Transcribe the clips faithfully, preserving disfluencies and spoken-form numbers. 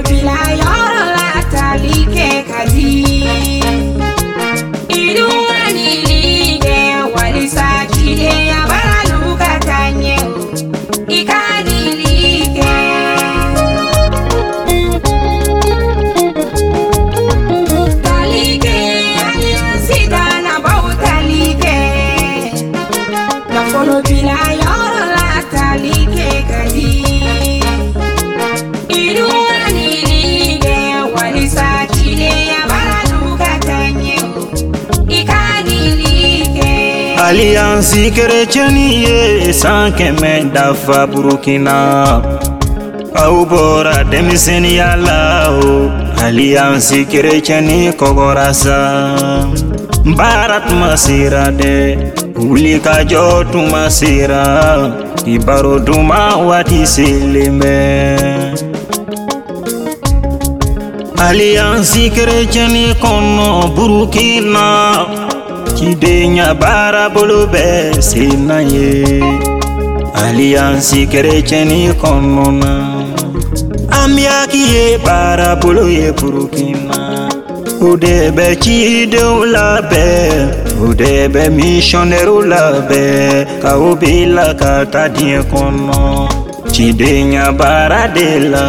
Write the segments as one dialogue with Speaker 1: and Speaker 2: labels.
Speaker 1: bila yɔrɔ la tali kɛ ka di. I dun ka nili kɛ walisa cidenya baralu ka taa ɲɛ o. I ka nili kɛ. Tali kɛ ani sidanabaw tali kɛ. Nafolo bila yɔrɔ la tali kɛ ka di.
Speaker 2: Alliance chrétienne sans kɛmɛ dafa Burkina aw bɔra denmisɛnniya la o. Alliance chrétienne kɔgɔra sa baara tuma sera dɛ wuli ka jɔ tuma sera i baro duma waati selen bɛ. Alliance chrétienne kɔnɔ Burkina cidenya baara bolo bɛ senna ye. Alliance chrétienne kɔnɔna Ambiaki ye baara bolo ye Burkina. O de bɛ cidenw labɛn, o de bɛ missionnaires labɛn, k'aw bila ka taa diɲɛ kɔnɔ cidenya baara de la.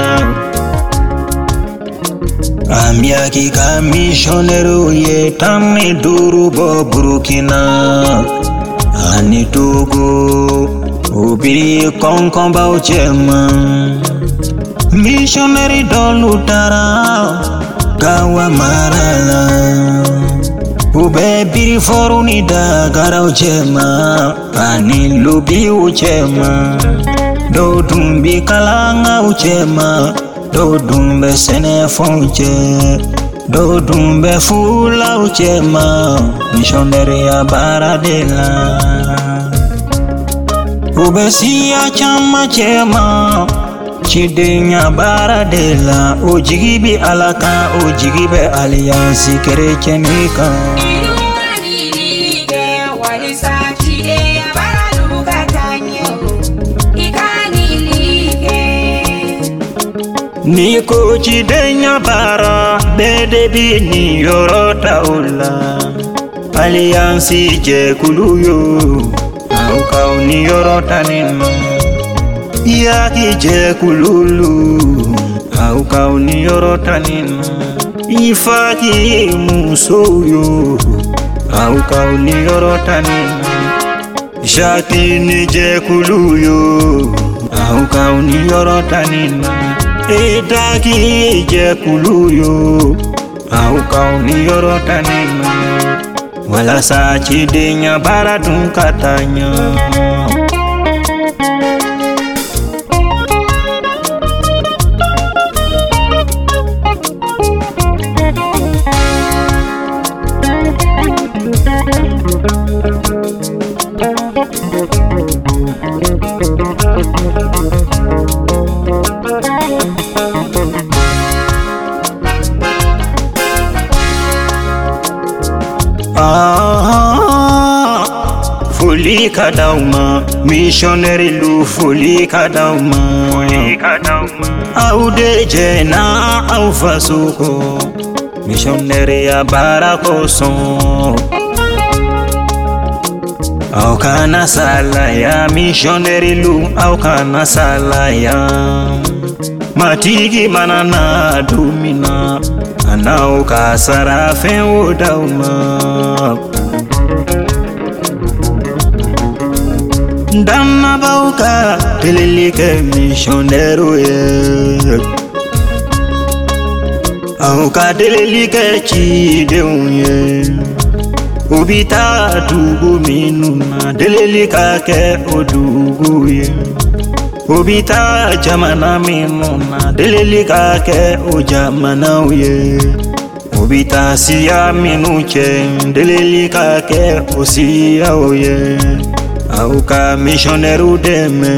Speaker 2: Ambiaki ka missionnaires ye tan ni duuru bɔ Burkina ani Togo o bi kɔnkɔnbaw cɛma. Missionnaires dɔlu taara Gawa mara la u bɛ biriforu ni Dagaraw cɛma ani Lobiw cɛma. Dɔw dun bi kalangaw cɛma, dɔw dun bɛ sɛnɛfɛnw cɛ, dɔw dun bɛ fulaw cɛma missionnaire baara de la. U bɛ siya caman cɛma cidenya baara de la. O jigi bi Ala kan, o jigi bɛ Alliance chrétienne kan. Ni ko cidenya baara bɛɛ de bi ni yɔrɔ ta o la. Alliance jɛkulu yo aw k'aw ni yɔrɔ ta ni nɔ. Yaki jɛkululu aw k'aw ni yɔrɔ ta ni nɔ. Ifaki musow yo aw k'aw ni yɔrɔ ta ni nɔ. Jati ni jɛkulu yo aw k'aw ni yɔrɔ ta ni nɔ. Edaki jɛkulu yo aw k'aw ni yɔrɔ ta ni nɔ. Walasa cidenya baara dun ka taa ɲɛ. Ah, foli ka d'aw ma missionnaire lu foli ka d'aw ma. Aw de jɛna aw faso kɔ missionnaire ya baara kosɔn. Aw kana salaya missionnaire lu aw kana salaya. Matigi mana na dumina an'aw ka sara fɛn o d'aw ma. Dannabaw ka delili kɛ missionnaire ye. Aw ka delili kɛ cidenw ye. U bi taa dugu minnu na delili ka kɛ o dugu ye. U bi taa jamana minnu na delili ka kɛ o jamanaw ye. U bi taa siya minnu cɛ delili ka kɛ o siyaw ye. Aw ka missionnaire dɛmɛ.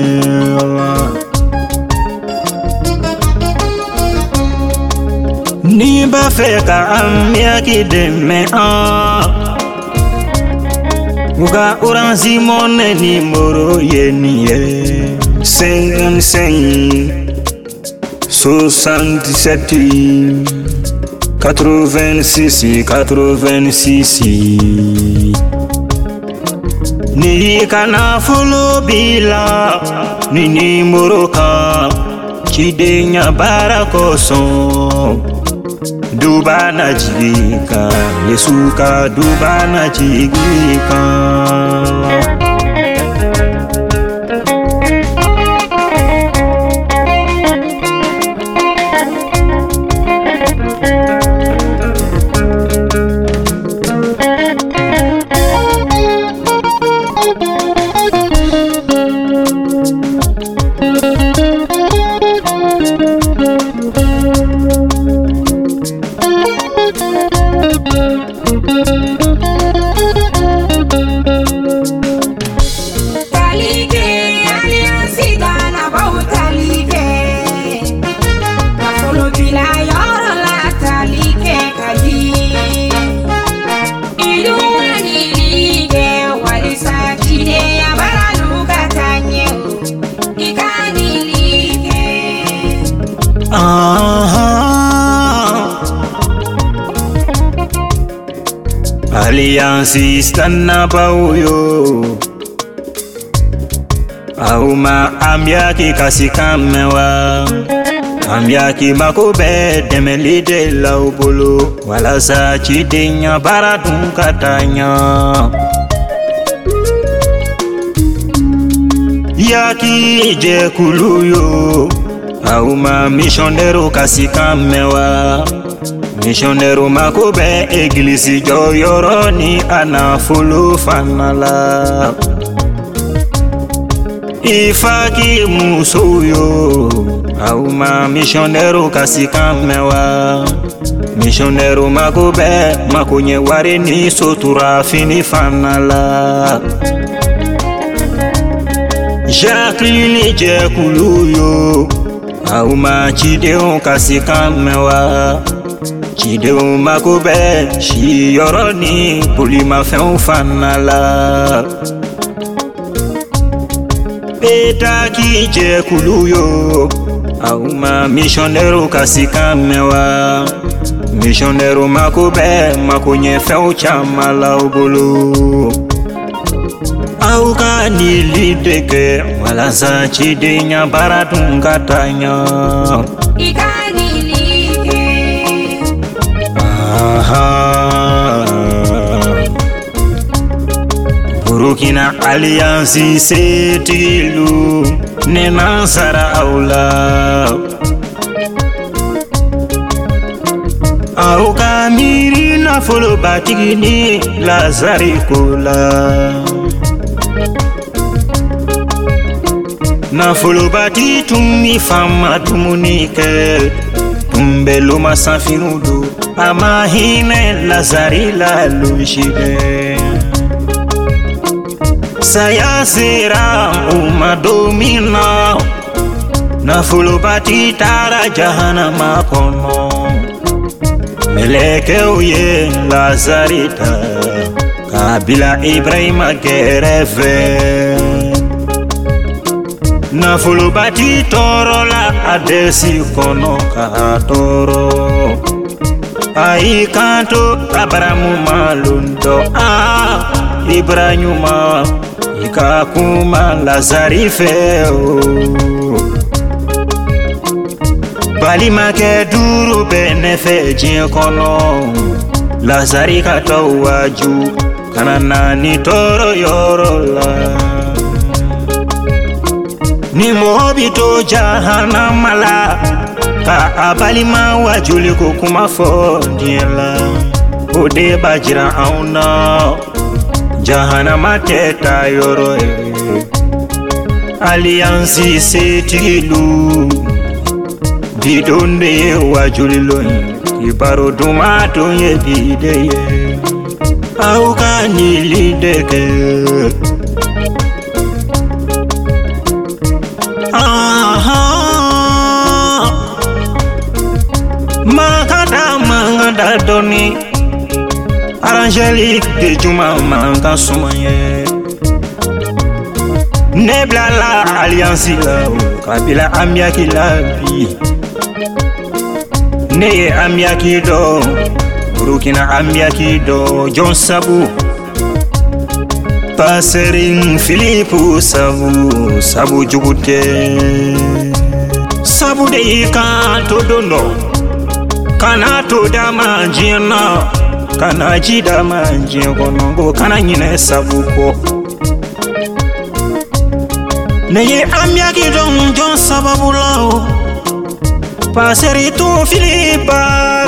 Speaker 2: Ni b'a fɛ ka Ambiaki dɛmɛ an. U ka Orange Money numéro ye nin ye. cinquante-cinq soixante-dix-sept quatre-vingt-six quatre-vingt-six ni kana folo bila ni ni moroka chidenya barakoso dubana jika yesuka dubana jika Alliance stana bauyo auma ambiaki kasikamewa ambiaki makobe demelide laubolo wala sa chidenya baradun katanya yaki je kuluyo auma missionero kasikamewa missionero makobe eglisi joyoroni ana fulu fanala ifaki musoyo auma missionero kasikamewa missionero makobe makonye warini sotura fini fanala Jacqueline je kuluyo auma chideo kasikamewa Chideo makobe shi yoroni pulima fen fanala Peta ki je kuluyo auma missionero kasikamewa missionero makobe makonye fen chamala ubulu Auka nilideke wala sa chidenya baradun katanya Burkina Alliance setilu nena sara aula Auka miri na folo batigini lazari kola Na folo bati tumi fama tumunike Tumbelo masafinudu Amahime lazari la lushide Saya sera umadomina Na fulubati tara jahana makono Meleke uye lazarita Kabila Ibrahima gereve Na fulubati toro la adesi kono ka toro Ai kanto Abrahamu malundo ah Ibrahima ikakuma Lazari feo Bali make duru benefe jinkono Lazari kato waju kanana ni toro yorola Ni mohobito jahana mala Ka abalima wajuli kukuma fondiela Ode bajira auna Jahana mateta yoro e Alliance setilu Bidonde wajuli loin Kibaro dumato ye bideye Auka nilideke Aha Makada mangada doni Angelique de Juma manka sumaye Nebla la alliance la Kabila amia ki la bi ne ye amyaki do Burkina amyaki do John Sabu Passerin Philippe Sabu Sabu jugute Sabu de kan to dono kana to dama jina kana ji dama jingo nongo kana nyine Sabu ko ne ye amyaki don John Sababu lao Passeri tu Philippe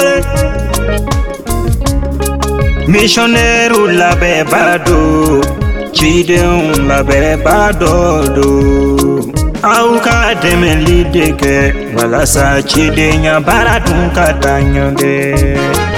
Speaker 2: missionnaire la bebado chidem la bebado do au ka demeli deke wala sa chidenya baradun katanyonde